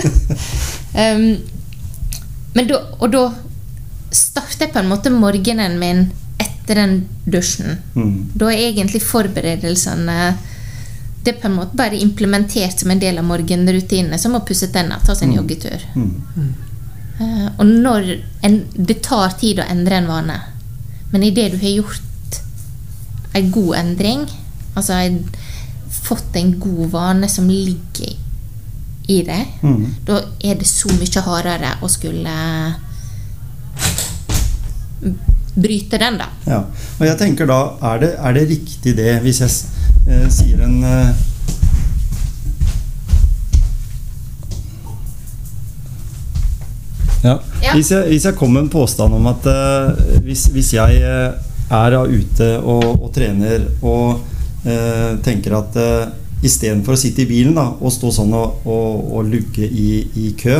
Men da starter jeg på en måte morgenen min etter den dusjen. Da egentlig forberedelsene det på en måte bare implementert som en del av morgenrutinene, som å pusse tennene, ta seg en joggetur. Og når det tar tid å endre en vane, men i det du har gjort en god endring, altså fått en god vane som ligger i deg, da det så mye hardere å skulle bryte den da. Ja, og jeg tenker da, det riktig det, hvis jeg sier en ja. Hvis jeg kommer med en påstand om at hvis jeg ute og trener og tenker at i stedet for å sitte i bilen da, og stå sånn og lugge i kø,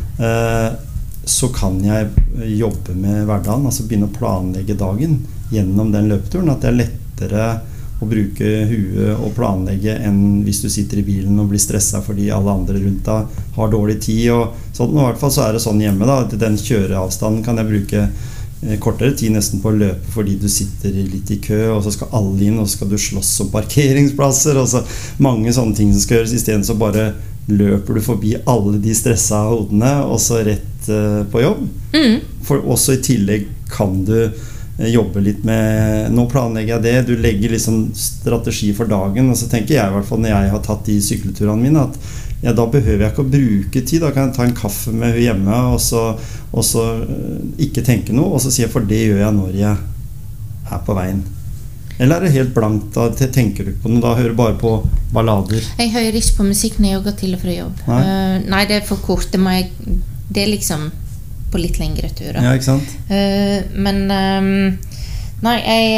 så kan jeg jobbe med hverdagen, altså begynne å planlegge dagen gjennom den løpeturen, at det lettere å bruke huet og planlegge enn hvis du sitter i bilen og blir stresset fordi alle andre rundt deg har dårlig tid og sånn. Og i hvert fall så det sånn hjemme da, at den kjøreavstanden kan jeg bruke kortere tid nesten på å løpe fordi du sitter litt i kø, og så skal alle inn, og så skal du slåss om parkeringsplasser, og så mange sånne ting som skal gjøres. I stedet så bare løper du forbi alle de stressa hodene, og så rett på jobb. For også i tillegg kan du jobbe litt med, nå planlegger jeg det, du legger liksom strategi for dagen, og så tenker jeg i hvert fall når jeg har tatt de sykkelturene mine, at ja, da behøver jeg ikke å bruke tid, da kan jeg ta en kaffe med hun hjemme, og så ikke tenke noe, og så sier jeg, for det gjør jeg når jeg på veien. Eller det helt blankt, da tenker du på noe, da hører du bare på ballader? Jeg hører ikke på musikk når jeg jogger til og fra jobb. Nei, det for kort, det liksom på litt lengre turer. Ja, ikke sant? Men nei,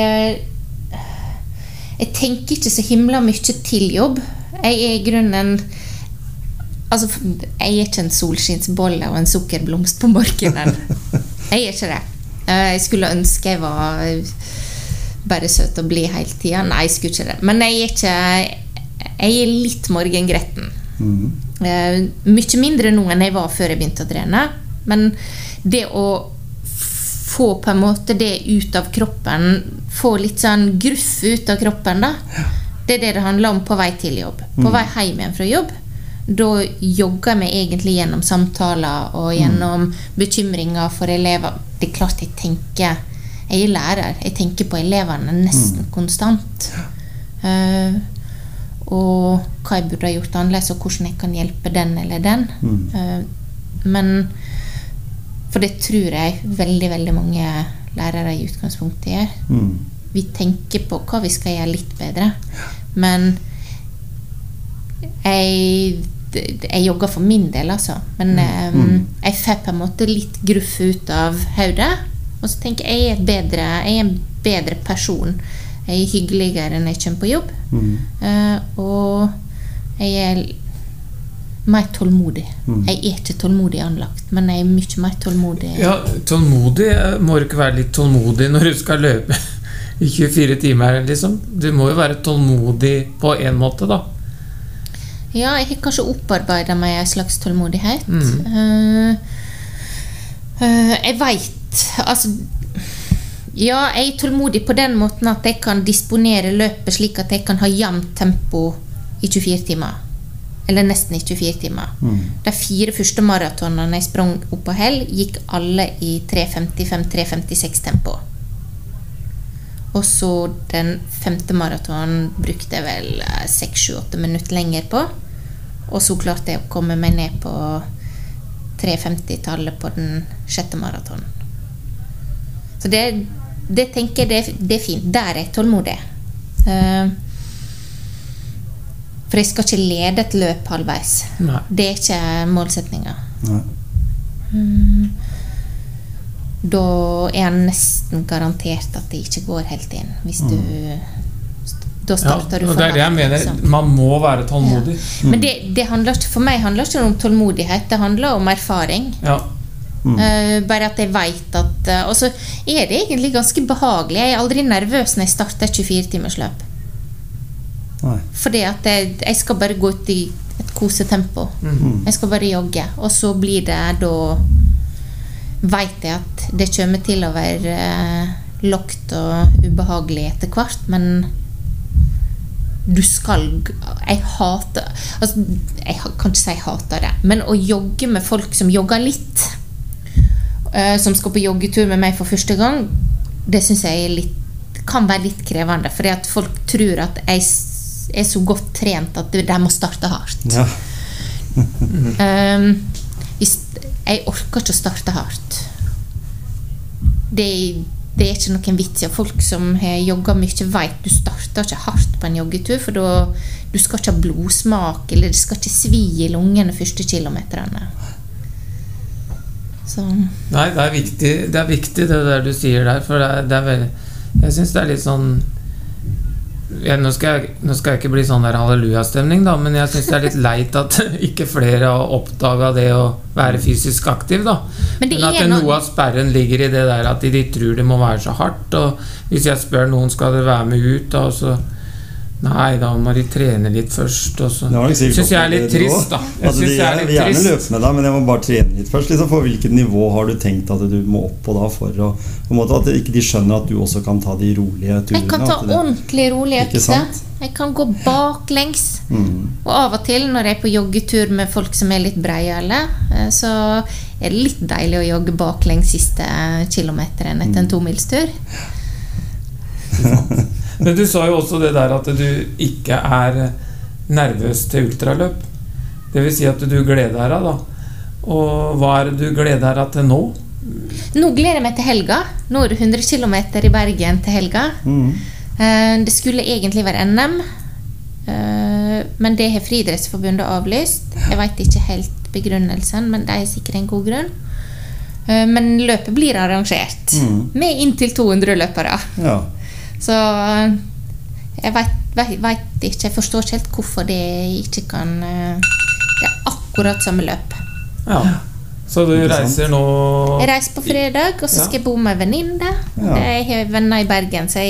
jeg tenker ikke så himla mye til jobb. Jeg i grunnen, altså, jeg ikke en solskinnsbolle og en sukkerblomst på morgenen. Jeg ikke det. Jeg skulle ønske jeg var bare søt og blid hele tiden. Nei, jeg skulle ikke det. Men jeg litt morgengretten. Mye mindre nå enn jeg var før jeg begynte å trene. Men det å få på en måte det ut av kroppen, få litt sånn gruff ut av kroppen da, det det handler om på vei til jobb. På vei hjem igjen fra jobb, da jogger vi egentlig gjennom samtaler og gjennom bekymringer for elever. Det klart jeg tenker, jeg lærer, jeg tenker på eleverne nesten konstant. Og hva jeg burde ha gjort annerledes, og hvordan jeg kan hjelpe den eller den. Men for det tror jeg veldig, veldig mange lærere i utgangspunktet gjør. Vi tenker på hva vi skal gjøre litt bedre. Men jeg jogger for min del, altså. Men jeg får på en måte litt gruff ut av hodet. Og så tenker jeg jeg en bedre person. Jeg hyggeligere når jeg kommer på jobb. Og jeg mer tålmodig. Jeg ikke tålmodig anlagt, men jeg mye mer tålmodig. Ja, tålmodig må du ikke være litt tålmodig når du skal løpe i 24 timer, liksom. Du må jo være tålmodig på en måte, da. Ja, jeg har kanskje opparbeidet meg en slags tålmodighet. Jeg vet, altså, ja, jeg tålmodig på den måten at jeg kan disponere løpet slik at jeg kan ha jevnt tempo i 24 timer. Eller nesten i 24 timer. De 4 første maratonene jeg sprang opp på hell, gikk alle i 3.55-3.56 tempo. Og så den 5. maratonen brukte jeg vel 6-7-8 minutter lenger på. Og så klarte jeg å komme meg ned på 3.50-tallet på den 6. maratonen. Så det tenker jeg det er fint. Der er jeg tålmodig. For jeg skal ikke lede et løp halvveis. Nei. Det er ikke målsetningen. Nei. Da er jeg nesten garantert at det ikke går helt inn. Hvis du da starter du og det er det jeg mener. Man må være tålmodig. Ja. Men det handler, for meg handler ikke om tålmodighet. Det handler om erfaring. Ja. Bare at jeg vet at og så er det egentlig ganske behagelig. Jeg er aldri nervøs når jeg starter 24-timersløp. Fordi at jeg skal bare gå ut i et kosetempo. Jeg skal bare jogge. Og så blir det da vet jeg at det kommer til å være lagt og ubehagelig etter hvert, men du skal jeg hater altså, jeg kan ikke si jeg hater det, men å jogge med folk som jogger litt, som skal på joggetur med meg for første gang, det synes jeg kan være litt krevende, fordi at folk tror at jeg er så godt trent at de må starte hardt. Ja. Jeg orker ikke å starte hardt. Det er ikke noen vits i. Folk som har jogget mye vet du starter ikke hardt på en joggetur, for du skal ikke ha blodsmak, eller det skal ikke svi i lungene første kilometerne. Så. Nei, det er viktig det der du sier der, for det er veldig, jeg synes det er litt sånn nå skal jeg ikke bli sånn der halleluja-stemning da, men jeg synes det er litt leit at ikke flere har oppdaget det å være fysisk aktiv da. Men at noe av sperren ligger i det der at de tror det må være så hardt, og hvis jeg spør noen skal det være med ut da, og så nei, da må de trene litt først, og så synes jeg er litt trist da. Jeg synes jeg er litt trist. Jeg vil gjerne løpe med deg, men jeg må bare trene litt først. Liksom, for hvilket nivå har du tenkt at du må opp på da, for å, på en måte at ikke de skjønner at du også kan ta de rolige turene? Jeg kan ta ordentlig rolige økter. Jeg kan gå baklengs. Og av og til når jeg er på joggetur med folk som er litt breiale, så er det litt deilig å jogge baklengs siste kilometeren etter en 2-milstur. Men du sa jo også det der at du ikke er nervøs til ultraløp. Det vil si at du gleder deg da. Og hva er det du gleder deg til nå? Nå gleder jeg meg til helga. Nå er det 100 kilometer i Bergen til helga. Det skulle egentlig være NM, men det har Friidrettsforbundet avlyst. Jeg vet ikke helt begrunnelsen, men det er sikkert en god grunn. Men løpet blir arrangert med inntil 200 løpere. Ja. Så jeg vet ikke, jeg forstår ikke helt hvorfor det ikke kan det er akkurat samme løp. Ja, så du reiser nå? Jeg reiser på fredag, og så skal jeg bo med venninne. Jeg har venner i Bergen, så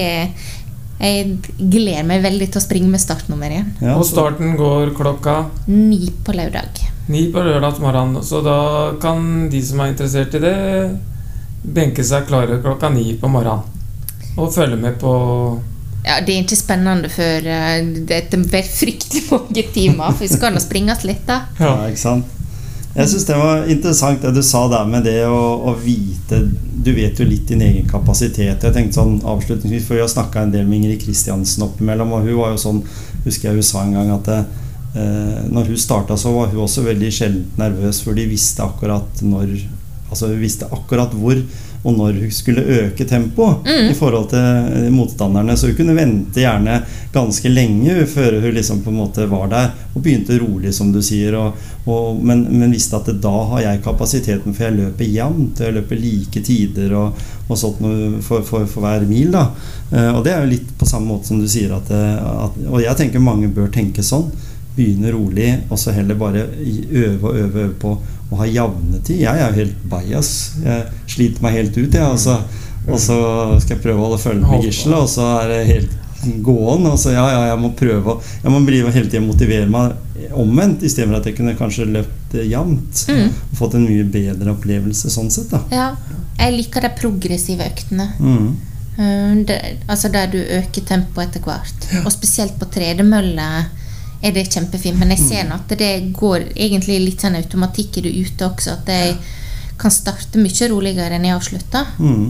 jeg gleder meg veldig til å springe med startnummer igjen. Ja, og starten går klokka? 9 på lørdag. 9 på lørdagsmorgen, så da kan de som er interessert i det benke seg klare klokka 9 på morgenen. Og følge med på. Ja, det er ikke spennende før det er fryktelig mange timer, for vi skal nå springes litt da. Ja, ikke sant? Jeg synes det var interessant det du sa der med det å vite, du vet jo litt din egen kapasitet. Jeg tenkte sånn avslutningsvis, for vi har snakket en del med Ingrid Kristiansen oppimellom, og hun var jo sånn, husker jeg hun sa en gang at når hun startet så var hun også veldig sjelden nervøs, for de visste akkurat når, altså hun visste akkurat hvor og når hun skulle øke tempo i forhold til motstanderne, så hun kunne vente gjerne ganske lenge før hun liksom på en måte var der og begynte rolig som du sier, men visste at da har jeg kapasiteten, for jeg løper jevnt, jeg løper like tider og sånt for hver mil da. Og det er jo litt på samme måte som du sier og jeg tenker mange bør tenke sånn, begynne rolig og så heller bare øve på å ha javnetid. Jeg er jo helt bias, jeg sliter meg helt ut og så skal jeg prøve å holde følge med Gisle, og så er det helt gåen, og så jeg må prøve, jeg må hele tiden motivere meg omvendt, I stedet for at jeg kunne kanskje løpt jevnt, og fått en mye bedre opplevelse sånn sett da. Ja, jeg liker de progressive øktene. Altså der du øker tempo etter hvert, og spesielt på tredemølle det kjempefint, men jeg ser at det går egentlig litt sånn automatikk I det ute også, at jeg kan starte mye roligere enn jeg avslutter.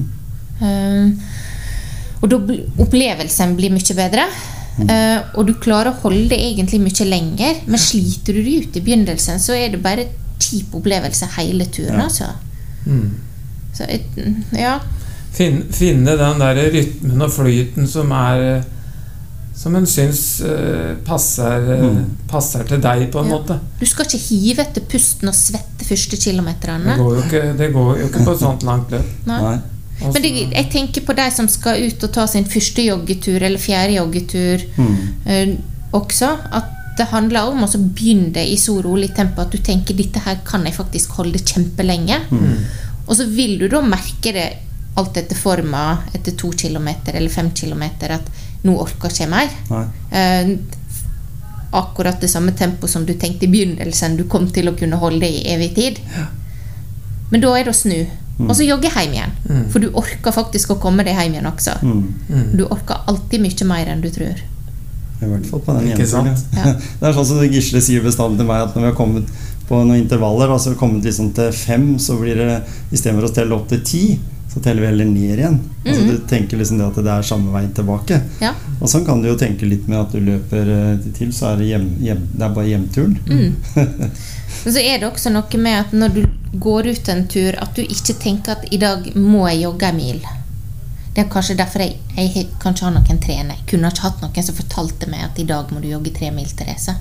Og da opplevelsen blir mye bedre, og du klarer å holde det egentlig mye lenger, men sliter du det ut I begynnelsen, så det bare kjip opplevelse hele turen, altså. Så, ja. Finne den der rytmen og flyten som en synes passer til deg på en måte. Du skal ikke hive etter pusten og svette første kilometerne. Det går jo ikke på sånt langt løp. Nei. Men jeg tenker på de som skal ut og ta sin første joggetur eller fjerde joggetur også, at det handler om å begynne I så rolig tempo at du tenker dette her kan jeg faktisk holde kjempelenge. Og så vil du da merke det alt etter forma etter 2 kilometer eller 5 kilometer at nå orker ikke mer. Akkurat det samme tempo som du tenkte I begynnelsen du kom til å kunne holde I evig tid. Men da det å snu, og så jogge hjem igjen. For du orker faktisk å komme deg hjem igjen også. Du orker alltid mye mer enn du tror. I hvert fall på den hjemturen. Det sånn som Gisle sier bestandig til meg, at når vi har kommet på noen intervaller, så har vi kommet liksom til 5, så blir det, I stedet for å telle opp til 10, så teller vi heller ned igjen. Altså du tenker liksom det at det samme veien tilbake. Og sånn kan du jo tenke litt med at du løper til, så det bare hjemturen. Så det også noe med at når du går ut en tur, at du ikke tenker at I dag må jeg jogge en mil. Det kanskje derfor jeg kan ikke ha noen trener. Jeg kunne ikke hatt noen som fortalte meg at I dag må du jogge 3 mil, Therese.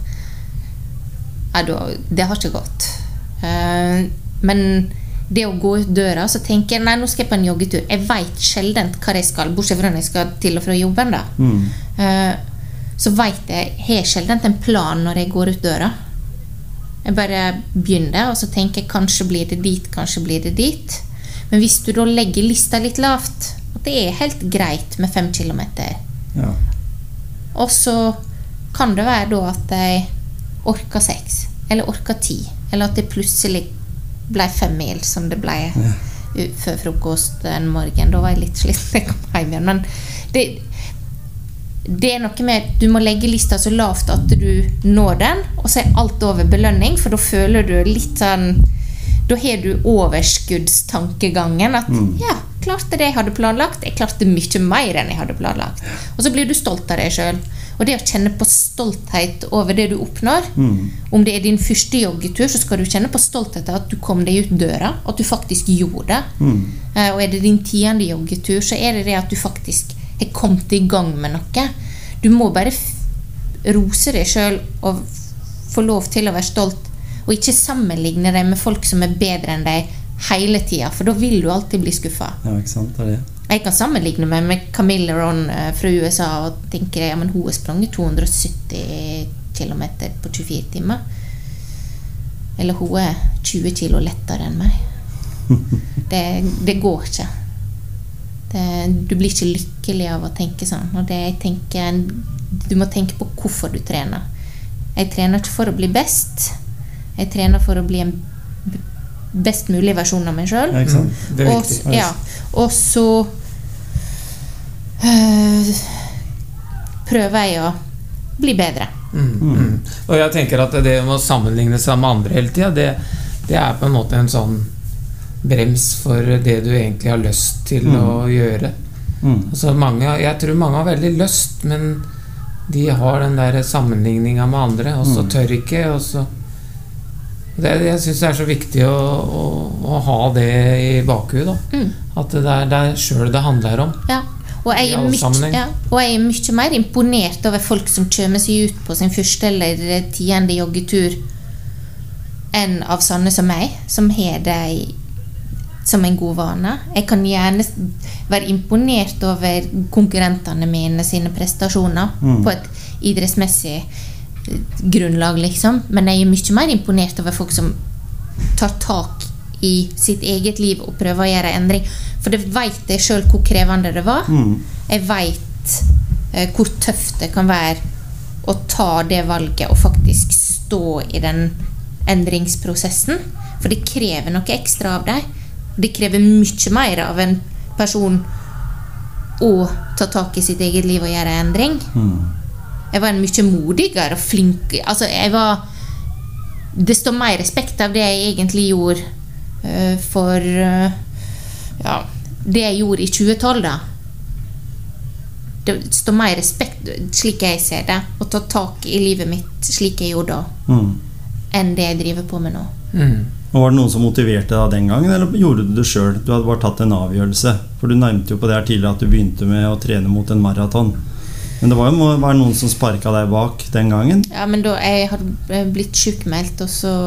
Det har ikke gått. Men det å gå ut døra, så tenker jeg, nei, nå skal jeg på en joggetur. Jeg vet sjeldent hva jeg skal, bortsett fra når jeg skal til og fra jobben da. Så vet jeg sjeldent en plan når jeg går ut døra. Jeg bare begynner, og så tenker jeg, kanskje blir det dit, kanskje blir det dit. Men hvis du da legger lista litt lavt, at det helt greit med 5 kilometer. Og så kan det være da at jeg orker 6, eller orker 10, eller at det plutselig ble 5 mil som det ble før frokost en morgen. Da var jeg litt sliten jeg kom hjem igjen. Men det noe med du må legge lista så lavt at du når den, og så alt over belønning, for da føler du litt sånn, da har du overskuddstankegangen at klarte det jeg hadde planlagt, jeg klarte mye mer enn jeg hadde planlagt. Og så blir du stolt av deg selv. Og det å kjenne på stolthet over det du oppnår, om det din første joggetur, så skal du kjenne på stolthet av at du kom deg ut døra, at du faktisk gjorde det. Og det din 10. joggetur, så det det at du faktisk har kommet I gang med noe. Du må bare rose deg selv og få lov til å være stolt, og ikke sammenligne deg med folk som bedre enn deg hele tiden, for da vil du alltid bli skuffet. Ja, ikke sant, det. Jeg kan sammenligne meg med Camille Ron fra USA og tenker, ja, men hun har spranget 270 kilometer på 24 timer. Eller hun 20 kilo lettere enn meg. Det går ikke. Du blir ikke lykkelig av å tenke sånn. Og det jeg tenker, du må tenke på hvorfor du trener. Jeg trener ikke for å bli best. Jeg trener for å bli en best mulig versjon av meg selv. Ja, ikke sant? Det viktig. Og så prøver jeg å bli bedre. Og jeg tenker at det å sammenligne seg med andre hele tiden, det på en måte en sånn brems for det du egentlig har lyst til å gjøre. Altså jeg tror mange har veldig lyst, men de har den der sammenligningen med andre, og så tør ikke, og så jeg synes det så viktig å ha det I bakhudet da. At det selv det handler om. Og jeg mye mer imponert over folk som kommer seg ut på sin første eller 10. joggetur enn av sånne som meg, som har det som en god vane. Jeg kan gjerne være imponert over konkurrentene mine sine prestasjoner på et idrettsmessig grunnlag liksom, men jeg mye mer imponert over folk som tar tak I sitt eget liv og prøver å gjøre endring, for det vet jeg selv hvor krevende det var. Jeg vet hvor tøft det kan være å ta det valget og faktisk stå i den endringsprosessen. For det krever noe ekstra av deg. Det krever mye mer av en person å ta tak i sitt eget liv og gjøre en endring. Jeg var en mye modigere og flink. Altså, det står mer respekt av det jeg egentlig gjorde for det jeg gjorde i 2012 da. Det står mer respekt, slik jeg ser det, å ta tak i livet mitt slik jeg gjorde da, enn det jeg driver på med nå. Og var det noen som motiverte deg den gangen, eller gjorde du det selv? Du hadde bare tatt en avgjørelse. For du nevnte jo på det her tidligere at du begynte med å trene mot en maraton. Men det var jo være noen som sparket deg bak den gangen. Ja, men da jeg hadde blitt sykmeldt, og så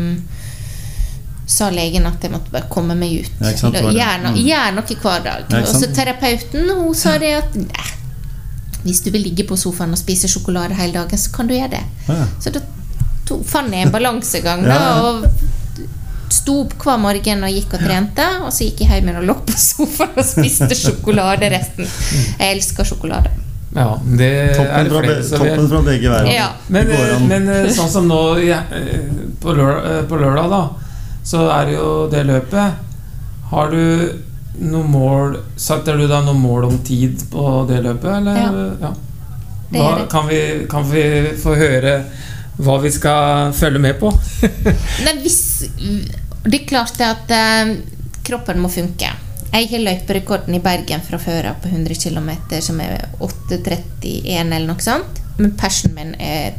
sa legen at jeg måtte bare komme meg ut. Ja, gjør noe hver dag. Og så terapeuten, hun sa det at hvis du vil ligge på sofaen og spise sjokolade hele dagen, så kan du gjøre det. Ja. Så da fant jeg en balansegang da, og sto opp hver morgen og gikk og trente, og så gikk jeg hjem og lå på sofaen og spiste sjokolade resten. Jeg elsker sjokolade. Ja, det toppen fra begge verden. Ja. Men sånn som nå på lørdag da, så det jo det løpet. Har du noen mål, satte du da noen mål om tid på det løpet, eller? Ja. Kan vi få høre hva vi skal følge med på? Nei, det klart at kroppen må funke. Jeg har løyperekorden i Bergen fra før på 100 km, som 8:31 eller noe sånt. Men persen min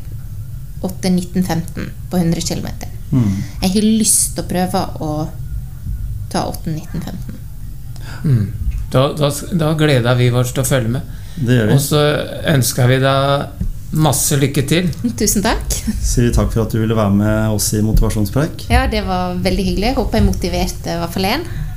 8:19:15 på 100 km. Jeg har lyst til å prøve å ta 8:19:15. Da gleder vi oss til å følge med. Det gjør vi. Og så ønsker vi deg masse lykke til. Tusen takk. Sier vi takk for at du ville være med oss i Motivasjonspreik. Ja, det var veldig hyggelig. Jeg håper jeg motiverte i hvert fall en.